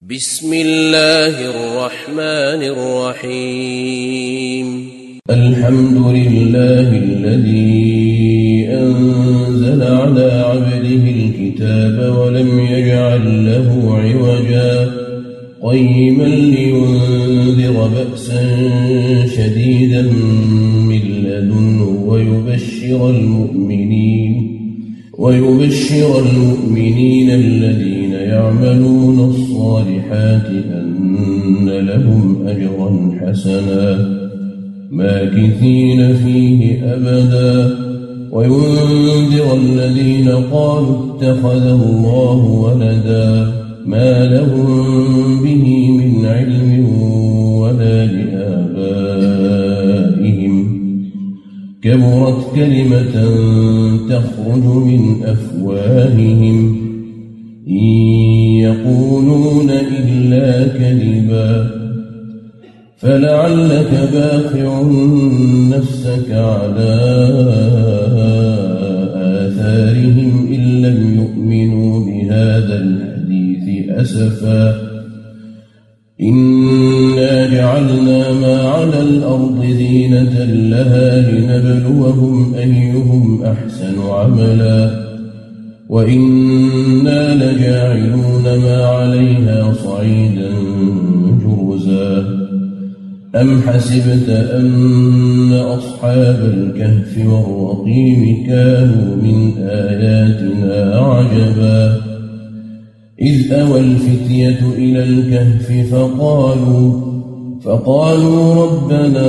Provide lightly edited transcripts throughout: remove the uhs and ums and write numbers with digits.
بسم الله الرحمن الرحيم الحمد لله الذي أنزل على عبده الكتاب ولم يجعل له عوجا قيما لينذر بأسا شديدا من لدنه ويبشر المؤمنين الذين يعملون الصالحات أن لهم أجرا حسنا ماكثين فيه أبدا وينذر الذين قالوا اتخذ الله ولدا ما لهم به من علم ولا لآبائهم كبرت كلمة تخرج من أفواههم إن يقولون إلا كذبا فلعلك باخع نفسك على آثارهم إن لم يؤمنوا بهذا الحديث أسفا إنا جعلنا ما على الأرض زينة لها لنبلوهم أيهم أحسن عملا وإنا لجاعلون ما عليها صعيدا جرزا أم حسبت أن أصحاب الكهف والرقيم كانوا من آياتنا عجبا إذ أوى الفتية إلى الكهف فقالوا ربنا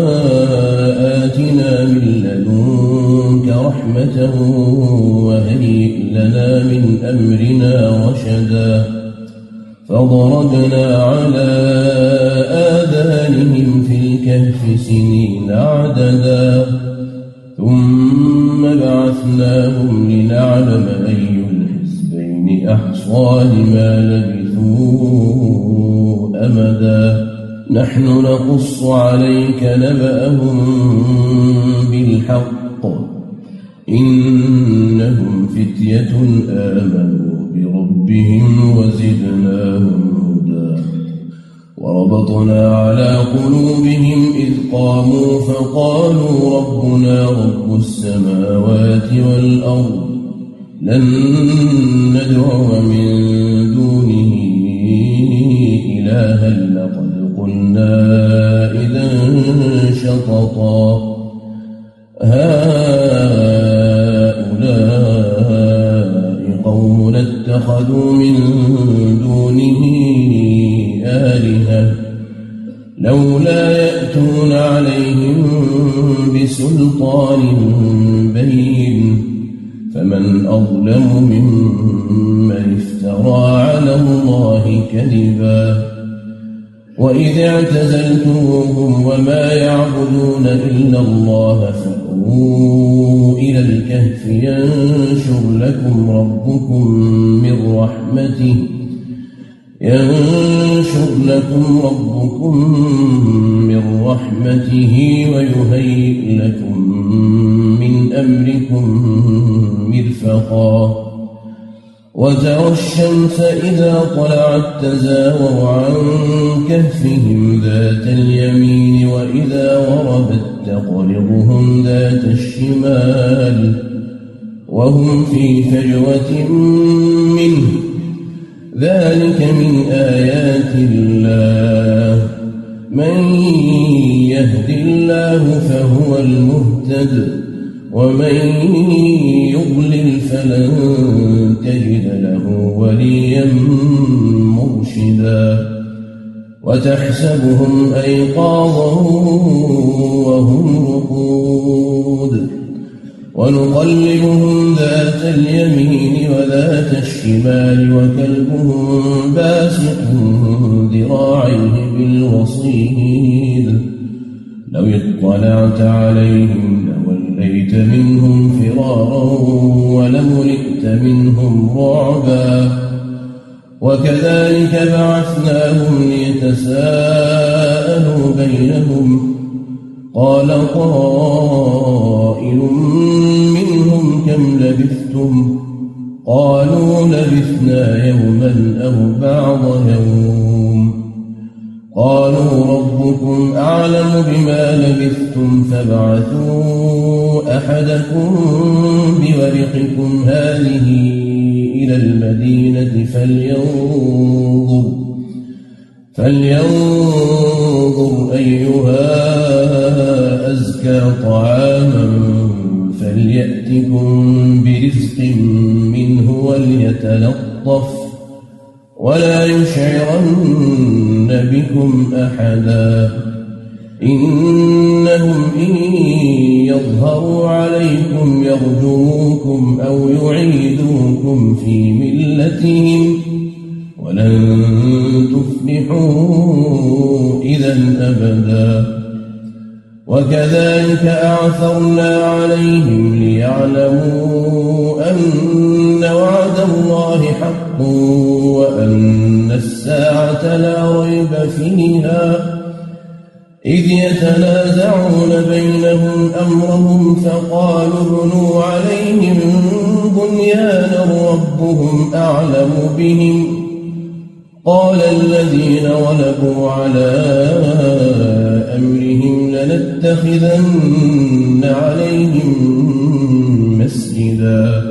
آتنا من لدنك رحمة وهيئ لنا من أمرنا رشدا فضربنا على آذانهم في الكهف سنين عددا ثم بعثناهم لنعلم أي الحزبين أحصى لما لبثوا أمدا نحن نقص عليك نبأهم بالحق إنهم فتية آمنوا بربهم وزدناهم هدى وربطنا على قلوبهم إذ قاموا فقالوا ربنا رب السماوات والأرض لن ندعو من دونه إلها لقد قلنا إذا شططا هؤلاء قوم اتخذوا من دونه آلهة لولا يأتون عليهم بسلطان بين فمن أظلم ممن افترى على الله كذبا وإذ اعتزلتموهم وما يعبدون إلا الله فأووا إلى الكهف ينشر لكم ربكم من رحمته ويهيئ لكم من أمركم مرفقا وترى الشمس إذا طلعت تزاور عن كهفهم ذات اليمين وإذا غربت تقرضهم ذات الشمال وهم في فجوة منه ذلك من آيات الله من يهد الله فهو المهتد ومن يضلل فلن تجد له وليا مرشدا وتحسبهم أيقاظا وهم رقود ونقلبهم ذات اليمين وذات الشمال وكلبهم باسط ذراعيه بالوصيد لو اطلعت عليهم لوليت منهم فرارا ولملئت منهم رعبا وكذلك بعثناهم ليتساءلوا بينهم قال قائل منهم كم لبثتم قالوا لبثنا يوما أو بعض يوم ربكم أعلم بما لبثتم فابعثوا أحدكم بورقكم هذه إلى المدينة فلينظر أيها أزكى طعاما فليأتكم برزق منه وليتلطف ولا يشعرن بكم أحدا إنهم إن يظهروا عليكم يرجوكم أو يعيدوكم في ملتهم ولن تفلحوا إذا أبدا وكذلك أعثرنا عليهم ليعلموا أن وعد الله حق وأن الساعة لا ريب فيها إذ يتنازعون بينهم أمرهم فقالوا ابنوا عليهم بنيانا ربهم أعلم بهم قال الذين غلبوا على أمرهم لنتخذن عليهم مسجدا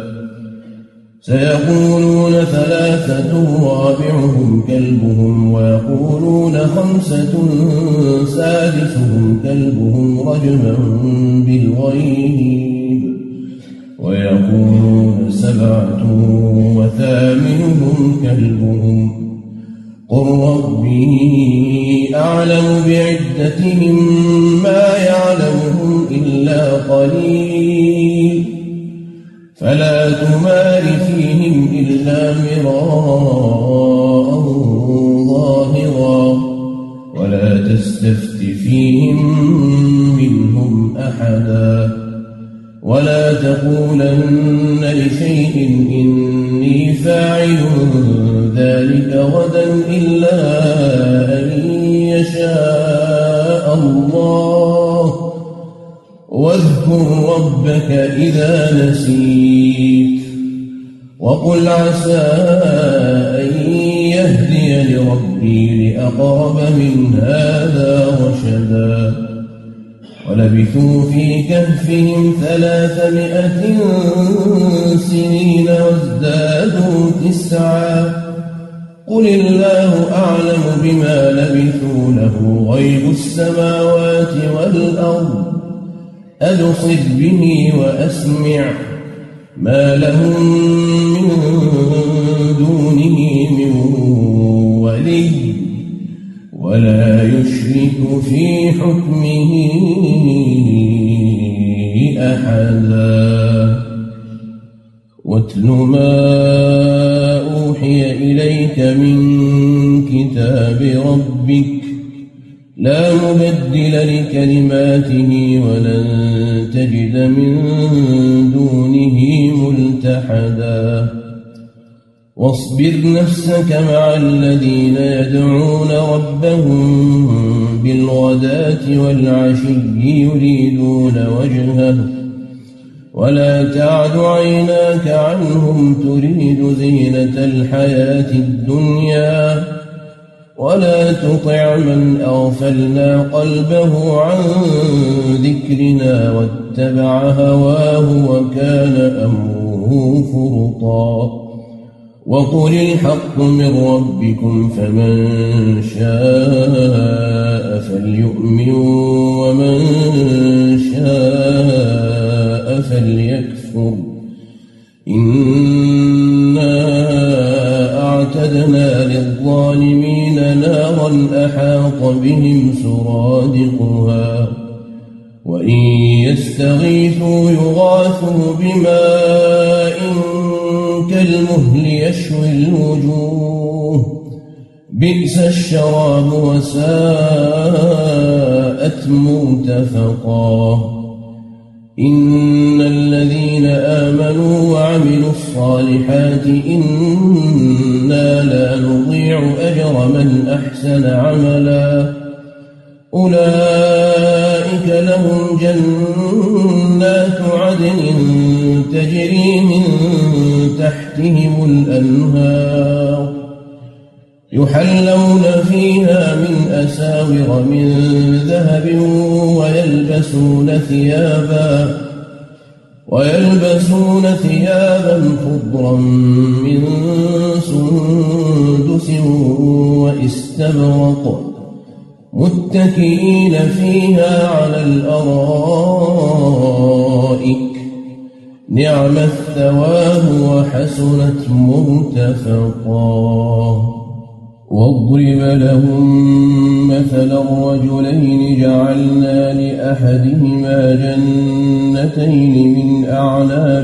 سيقولون ثلاثة رابعهم كلبهم ويقولون خمسة سادسهم كلبهم رجما بالغيب ويقولون سبعة وثامنهم كلبهم قل ربي أعلم بعدتهم ما يعلمهم إلا قليل فلا تمار فيهم إلا مراء ظاهرا ولا تستفت فيهم منهم أحدا ولا تقولن لشيء إني فاعل ذلك غدا إلا أن يشاء الله واذكر ربك إذا نسيت وقل عسى أن يهدي لربي لأقرب من هذا رشدا ولبثوا في كهفهم 300 سنين وازدادوا 9 قل الله أعلم بما لبثوا له غيب السماوات والأرض أبصر به وأسمع ما لهم من دونه من ولي ولا يشرك في حكمه أحدا واتل ما أوحي إليك من كتاب ربك لا مبدل لكلماته ولن تجد من دونه ملتحدا واصبر نفسك مع الذين يدعون ربهم بالغداة والعشي يريدون وجهه ولا تعد عيناك عنهم تريد زينة الحياة الدنيا ولا تطع من أغفلنا قلبه عن ذكرنا واتبع هواه وكان أمره فرطا وقل الحق من ربكم فمن شاء فليؤمن ومن شاء فليكفر إنا أعتدنا للظالمين نارا أحاط بهم سرادقها وإن يستغيثوا يغاثوا بماء كالمهل يشوي الوجوه بئس الشراب وساءت مرتفقا إن الذين آمنوا وعملوا الصالحات إنا لا نضيع أجر من أحسن عملا أولئك لهم جنات عدن تجري من تحتهم الأنهار يحلون فيها من أساور من ذهب ويلبسون ثيابا خضرا من سندس واستبرق متكئين فيها على الأرائك نعم الثواب وحسنت مرتفقا. واضرب لهم مثل الرجلين جعلنا لأحدهما جنتين من أعناب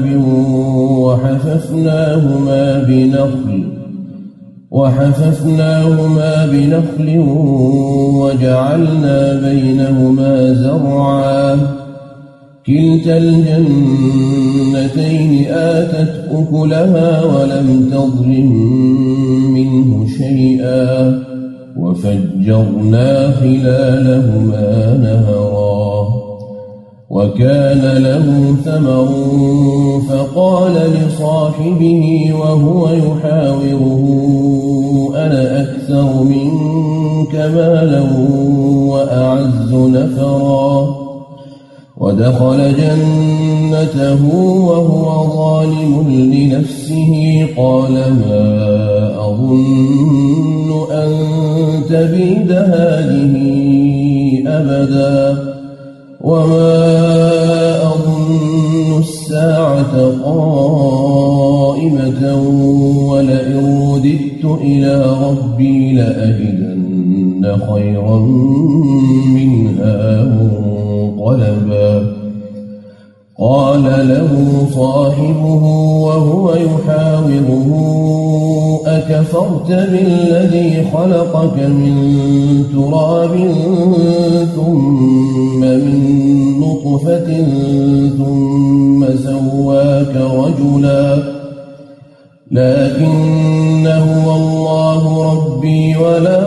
وحففناهما بنخل وجعلنا بينهما زرعا كلتا الجنتين آتت أكلها ولم تظلم منه شيئا وفجرنا خلالهما نهرا. وكان له ثمر فقال لصاحبه وهو يحاوره أنا أكثر منك مالا وأعز نفرا. ودخل جنته وهو ظالم لنفسه قال ما أظن أن تبيد هذه أبدا وما أظن الساعة قائمة ولئن رددت إلى ربي لأجدن خيرا منها منقلبا. قال له صاحبه وهو يحاوره أكفرت بالذي خلقك من تراب ثم من نطفة ثم سواك رجلا لكن هو الله ربي ولا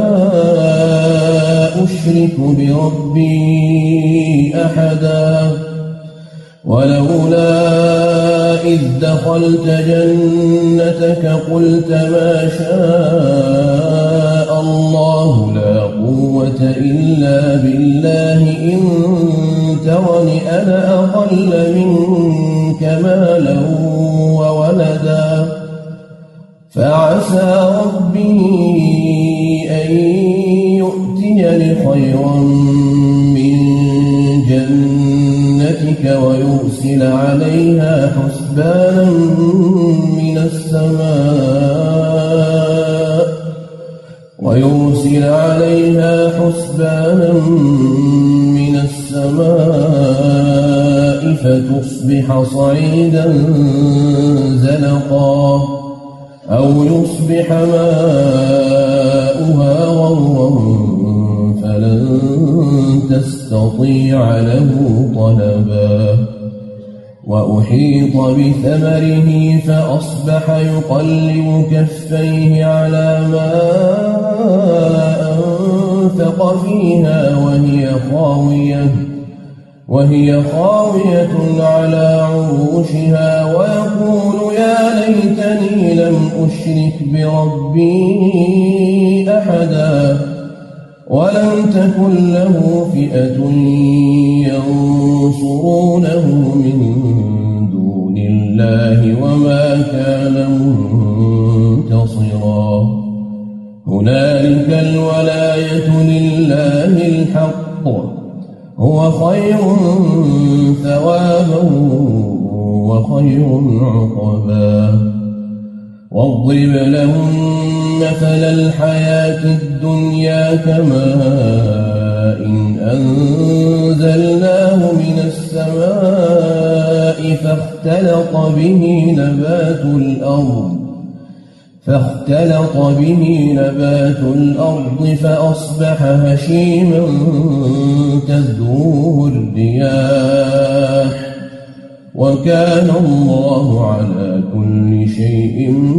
أشرك بربي أحدا. ولولا إذ دخلت جنتك قلت ما شاء الله لا قوة إلا بالله إن ترني أنا أقل منك مالا وولدا فعسى ربي أن يؤتيني خيرا من جنتك ويرسل عليها حسبانا من السماء فتصبح صعيدا زلقا أو يصبح ماؤها غورا فلن تستطيع له طلبا. وأحيط بثمره فأصبح يقلب كفيه على ما أنفق فيها وهي خاوية على عروشها ويقول يا ليتني لم أشرك بربي أحدا ولم تكن له فئة ينصرونه من دون الله وما كان منتصرا. هنالك الولاية لله الحق هو خير ثوابا وخير عقبا. واضرب لهم مثل الحياة الدنيا كماء أنزلناه من السماء فاختلط به نبات الأرض فأصبح هشيما تذروه الرياح وكان الله على كل شيء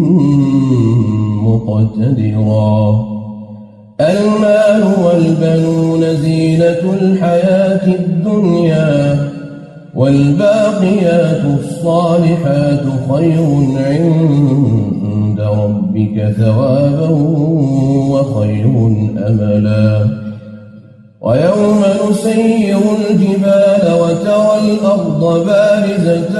مقتدرا. المال والبنون زينة الحياة الدنيا والباقيات الصالحات خير عند ربك ربك ثوابا وخير أملا ويوم نسير الجبال وترى الأرض بارزة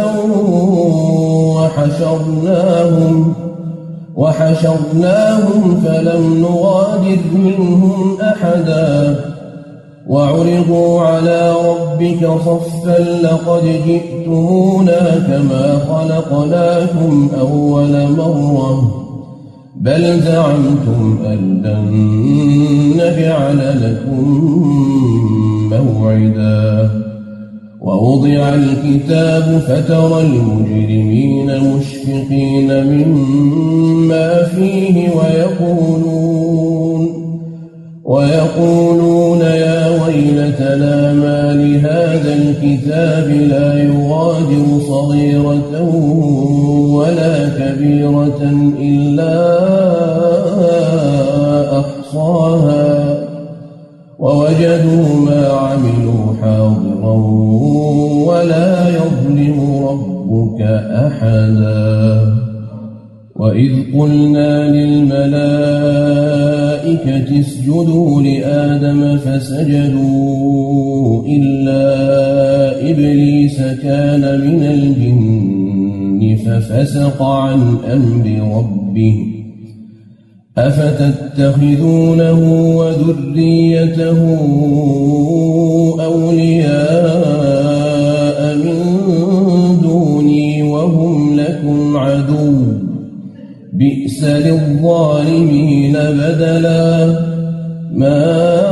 وحشرناهم فلم نغادر منهم أحدا وعرضوا على ربك صفا لقد جئتمونا كما خلقناكم أول مرة بل زعمتم أن لن نجعل لكم موعدا ووضع الكتاب فترى المجرمين مشفقين مما فيه ويقولون يا ويلتنا ما لهذا الكتاب لا يغادر صغيرة ولا كبيرة إلا أحصاها ووجدوا ما عملوا حاضرا ولا يظلم ربك أحدا وإذ قلنا للملائكة اسجدوا لآدم فسجدوا إلا إبليس كان من الجن ففسق عن أمر ربه أفتتخذونه وذريته أولياء من دوني وهم لكم عدو بئس للظالمين بدلا ما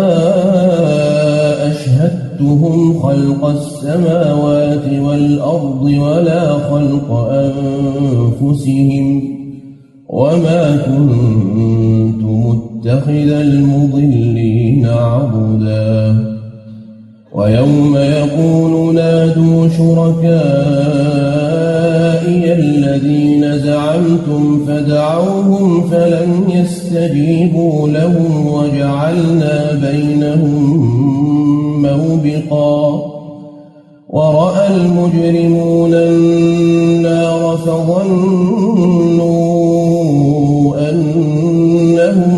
أشهدتهم خلق السماوات والأرض ولا خلق أنفسهم وما كنت متخذ المضلين عضدا ويوم يقول نادوا شركائي الذين زعمتم فدعوهم فلم يستجيبوا لهم وجعلنا بينهم موبقا ورأى المجرمون النار فظنوا أنهم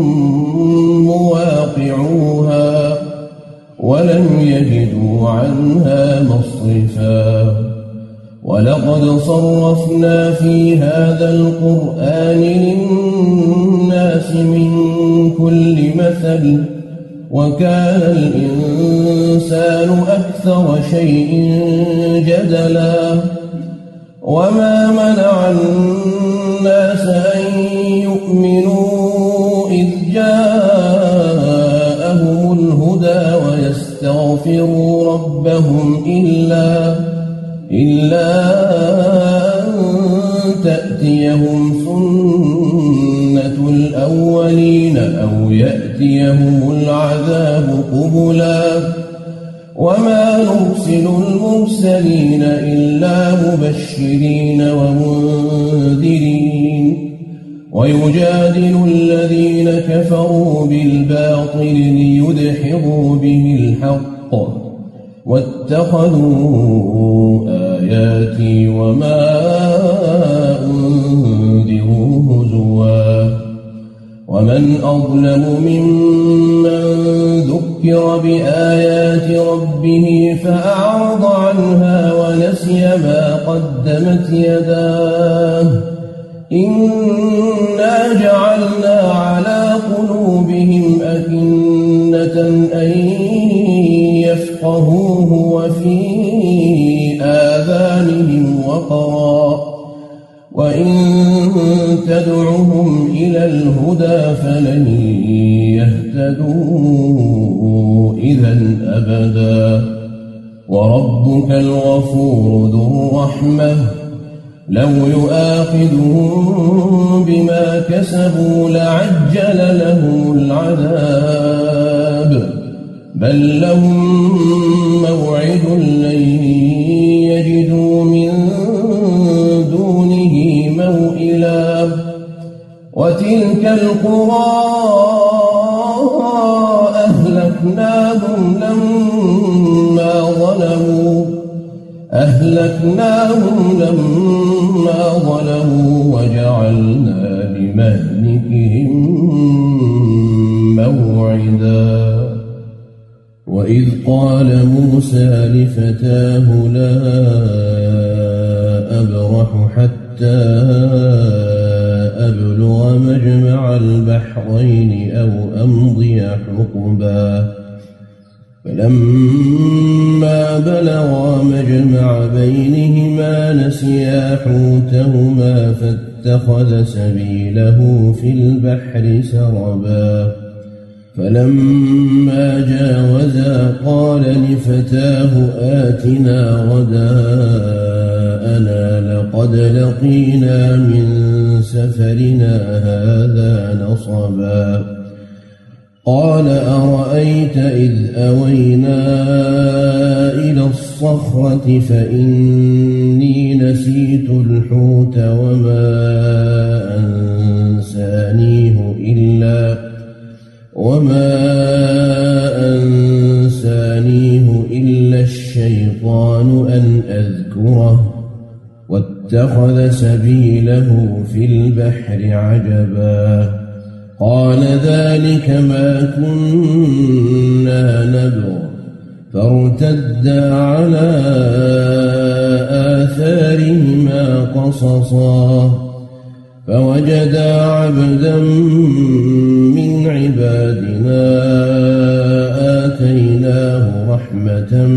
مواقعوها ولم يجدوا عنها مصرفا ولقد صرفنا في هذا القرآن للناس من كل مثل وكان الإنسان أكثر شيء جدلا وما منع الناس أن يؤمنوا إذ جاءهم الهدى ويستغفروا ربهم إلا أن تأتيهم سنة الأولين أو يأتيهم العذاب قبلا وما نرسل المرسلين إلا مبشرين ومنذرين ويجادل الذين كفروا بالباطل ليدحضوا به الحق واتخذوا آياتي وما أنذروا هزوا ومن أظلم ممن ذكر بآيات ربه فأعرض عنها ونسي ما قدمت يداه إنا جعلنا على قلوبهم أكنة أن يفقهوه وفي آذانهم وقرا وإن تدعهم إلى الهدى فلن يهتدوا إذا أبدا وربك الغفور ذو الرحمة لو يؤاخذهم بما كسبوا لعجل لهم العذاب بل لهم موعد لن يجدوا من دونه موئلا وتلك القرى أهلكناهم لما ظلموا وجعلنا من مهلكهم موعدا. وإذ قال موسى لفتاه لا أبرح حتى أبلغ مجمع البحرين أو أمضي حقبا فلما بلغا مجمع بينهما نسيا حوتهما فاتخذ سبيله في البحر سربا فلما جاوزا قال لفتاه آتنا غداءنا لقد لقينا من سفرنا هذا نصبا قال أرأيت إذ أوينا إلى الصخرة فإني نسيت الحوت وما أنسانيه إلا الشيطان أن أذكره واتخذ سبيله في البحر عجبا قال ذلك ما كنا نبغ فارتدا على آثارهما قصصا فوجدا عبدا من عبادنا آتيناه رحمة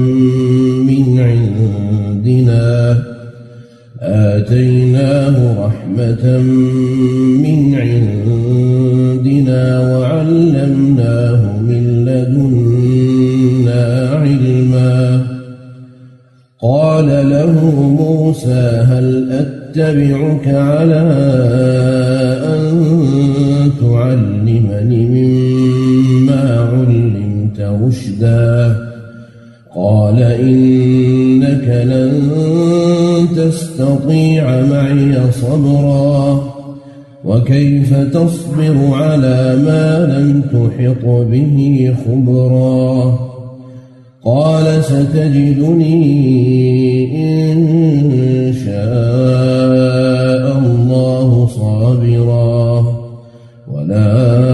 من عندنا وعلمناه من لدنا علما قال له موسى هل أتبعك على أن تعلمني مما علمت رشدا قال إنك لن تستطيع معي صبرا وكيف تصبر على ما لم تحط به خبرا قال ستجدني إن شاء الله صابرا ولا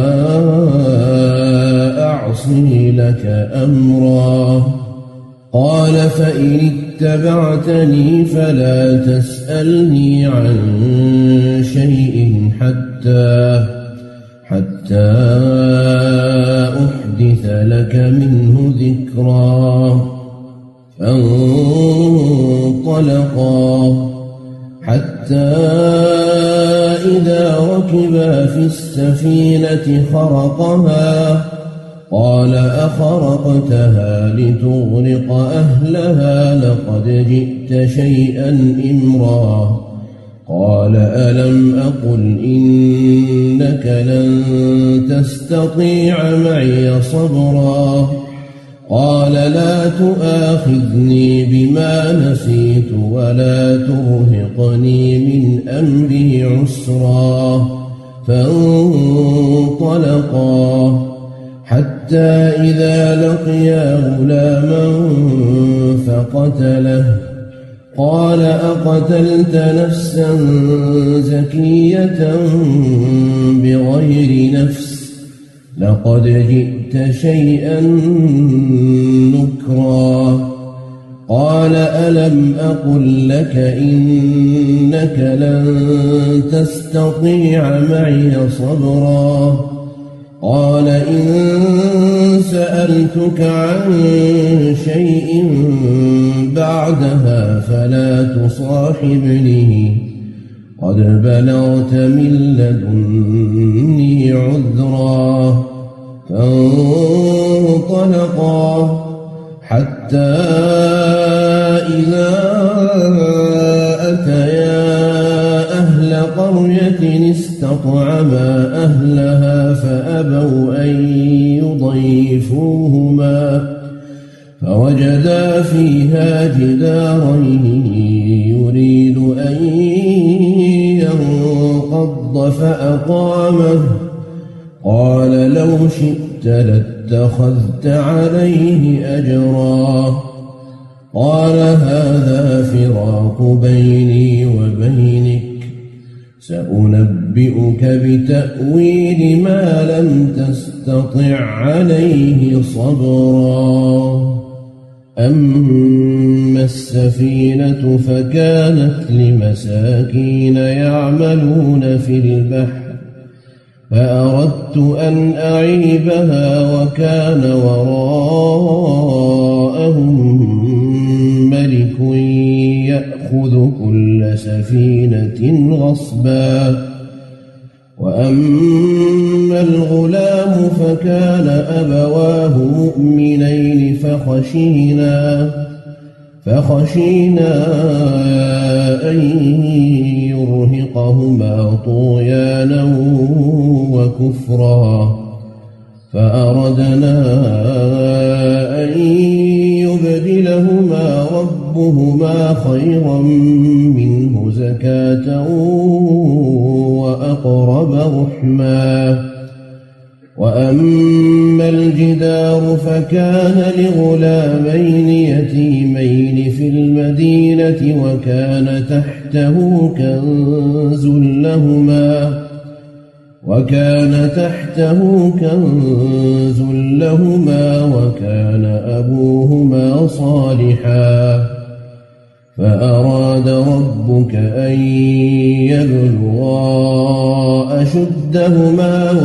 أعصي لك أمرا قال فإن اتبعتني فلا تسألني عن شيء حتى أحدث لك منه ذكرا فانطلقا حتى إذا ركبا في السفينة خرقها قال أخرقتها لتغرق أهلها لقد جئت شيئا إمرا قال ألم أقل إنك لن تستطيع معي صبرا قال لا تؤاخذني بما نسيت ولا ترهقني من أمري عسرا فانطلقا حتى إذا لقيا غلاما فقتله قال أقتلت نفسا زكية بغير نفس لقد جئت شيئا نكرا قال ألم أقل لك إنك لن تستطيع معي صبرا قال إن سألتك عن شيء بعدها فلا تصاحبني قد بلغت من لدني عذرا فانطلقا حتى إذا أتيا أهل قرية استطعما أهلها فأبوا أن يضيفوهما فوجدا فيها جدارا يريد أن ينقض فأقامه قال لو شئت لاتخذت عليه أجرا قال هذا فراق بيني وبينك سأنبئك بتأويل ما لم تستطع عليه صبرا أما السفينة فكانت لمساكين يعملون في البحر فأردت أن أعيبها وكان وراءهم ملك يأخذ كل سفينة غصبا وأما الغلام فكان أبواه مؤمنين فخشينا أن يرهقهما طغيانا وكفرا فأردنا أن يبدلهما ربهما خيرا منه زكاة وأقرب رحما وأما الجدار فكان لغلامين يتيمين في المدينة وكان تحته كنز لهما وكان أبوهما صالحا فأراد ربك أن يبلغا أشدهما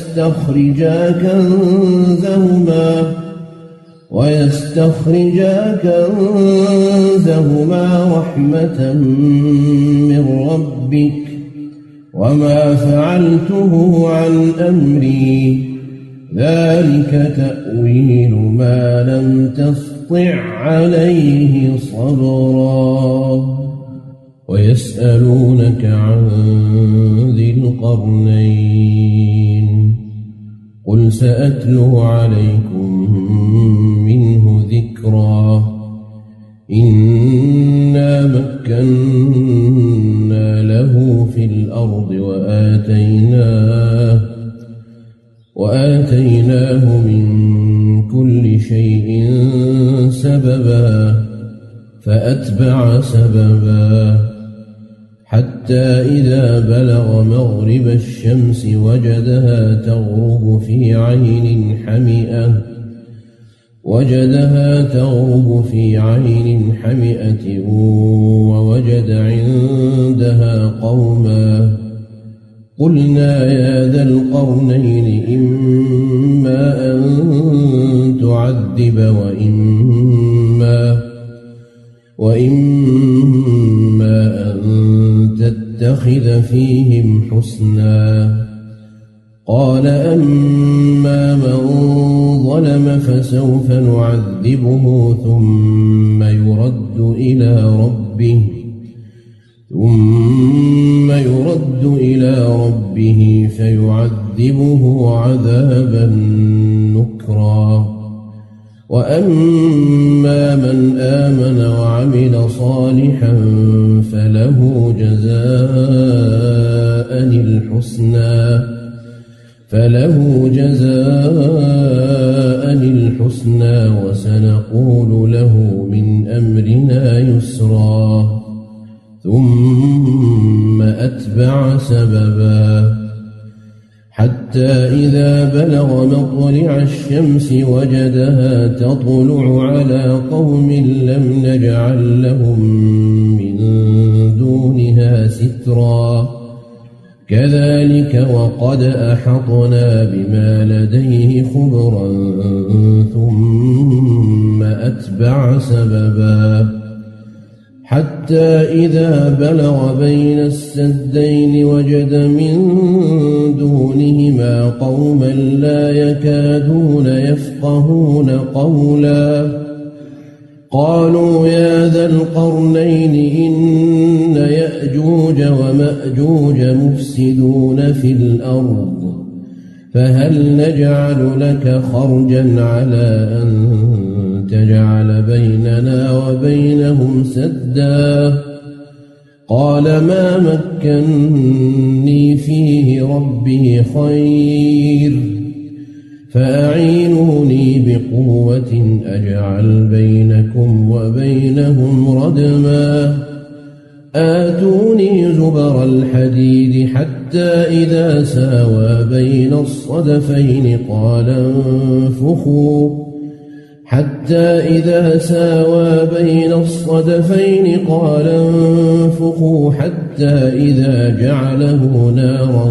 ويستخرجا كنزهما رحمة من ربك وما فعلته عن أمري ذلك تأويل ما لم تستطع عليه صبرا ويسألونك عن ذي القرنين قل سأتلو عليكم منه ذكرا إنا مكنا له في الأرض وآتيناه من كل شيء سببا فأتبع سببا حتى إذا بلغ مغرب الشمس وجدها تغرب في عين حمئة ووجد عندها قوما قلنا يا ذا القرنين إما أن تعذب وإما أن تتخذ فيهم حسنا قال أما من ظلم فسوف نعذبه ثم يرد إلى ربه فيعذبه عذابا نكرا وأما من آمن وعمل صالحا فله جزاء الحسنى وسنقول له من أمرنا يسرا ثم أتبع سببا حتى إذا بلغ مطلع الشمس وجدها تطلع على قوم لم نجعل لهم من دونها سترا كذلك وقد أحطنا بما لديه خبرا ثم أتبع سببا حتى إذا بلغ بين السدين وجد من دونهما قوما لا يكادون يفقهون قولا قالوا يا ذا القرنين إن يأجوج ومأجوج مفسدون في الأرض فهل نجعل لك خرجا على أن تجعل بيننا وبينهم سدا قال ما مكني فيه ربي خير فأعينوني بقوة أجعل بينكم وبينهم ردما آتوني زبر الحديد حتى إذا ساوى بين الصدفين قال انفخوا حتى إذا جعله نارا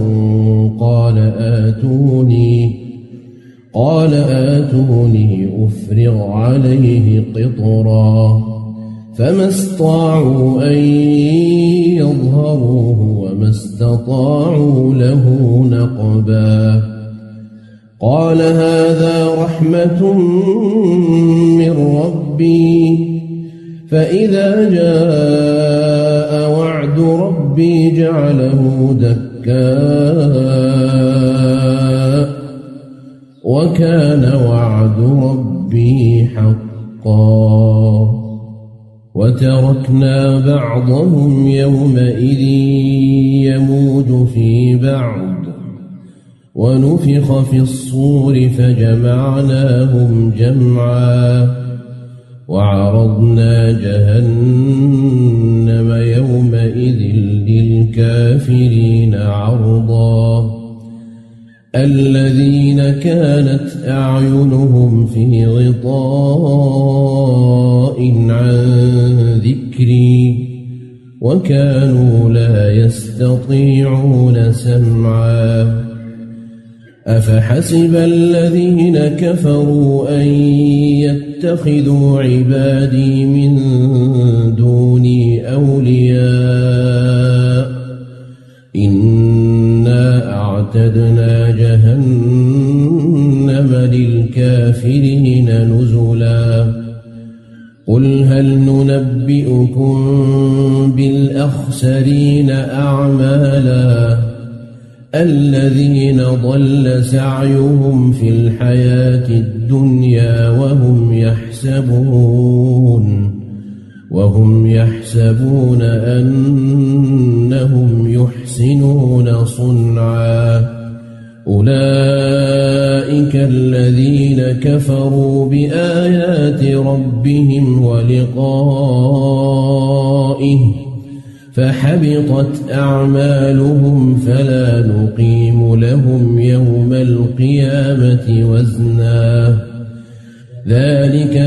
قال آتوني أفرغ عليه قطرا فما استطاعوا أن يظهروه وما استطاعوا له نقبا قال هذا رحمة من ربي فإذا جاء وعد ربي جعله دكاء وكان وعد ربي حقا وتركنا بعضهم يومئذ يموج في بعض ونفخ في الصور فجمعناهم جمعا وعرضنا جهنم يومئذ للكافرين عرضا الذين كانت أعينهم في غطاء عن ذكري وكانوا لا يستطيعون سمعا أفحسب الذين كفروا أن يتخذوا عبادي من دوني أولياء إنا أعتدنا جهنم للكافرين نزلا قل هل ننبئكم بالأخسرين أعمالا الذين ضل سعيهم في الحياة الدنيا وهم يحسبون أنهم يحسنون صنعا أولئك الذين كفروا بآيات ربهم ولقائه فحبطت أعمالهم فلا نقيم لهم يوم القيامة وزنا ذلك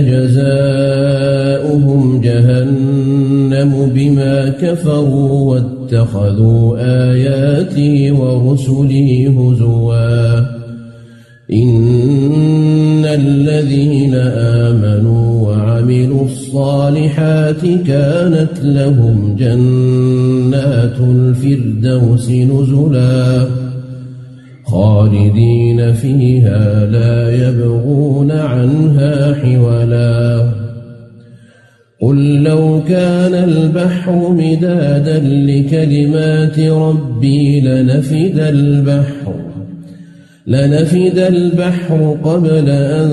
جزاؤهم جهنم بما كفروا واتخذوا آياتي ورسلي هزوا إن الذين آمنوا وعملوا الصالحات كانت لهم جنات الفردوس نزلا خالدين فيها لا يبغون عنها حولا قل لو كان البحر مدادا لكلمات ربي لنفد البحر قبل أن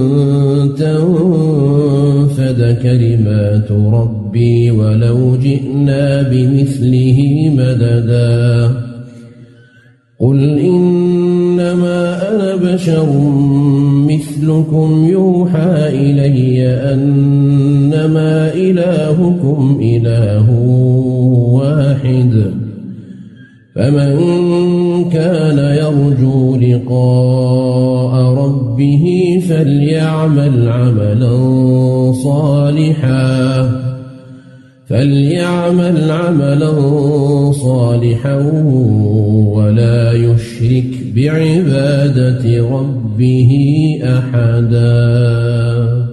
تنفد كلمات ربي ولو جئنا بمثله مددا قل إنما أنا بشر مثلكم يوحى إلي أنما إلهكم إله واحد فمن كان يرجو لقاء ربه فليعمل عملا صالحا ولا يشرك بعبادة ربه أحدا.